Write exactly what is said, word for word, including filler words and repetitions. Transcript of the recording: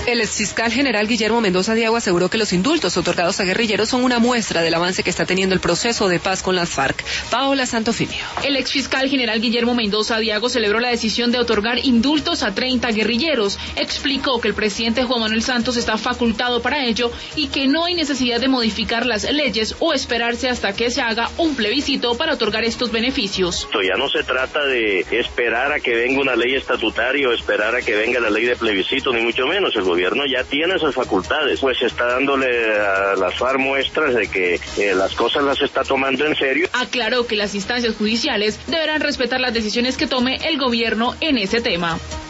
El exfiscal general Guillermo Mendoza Diago aseguró que los indultos otorgados a guerrilleros son una muestra del avance que está teniendo el proceso de paz con las FARC. Paola Santofimio. El exfiscal general Guillermo Mendoza Diago celebró la decisión de otorgar indultos a treinta guerrilleros. Explicó que el presidente Juan Manuel Santos está facultado para ello y que no hay necesidad de modificar las leyes o esperarse hasta que se haga un plebiscito para otorgar estos beneficios. Esto ya no se trata de esperar a que venga una ley estatutaria o esperar a que venga la ley de plebiscito, ni mucho menos. El gobierno ya tiene esas facultades, pues está dándole a las FARC muestras de que eh, las cosas las está tomando en serio. Aclaró que las instancias judiciales deberán respetar las decisiones que tome el gobierno en ese tema.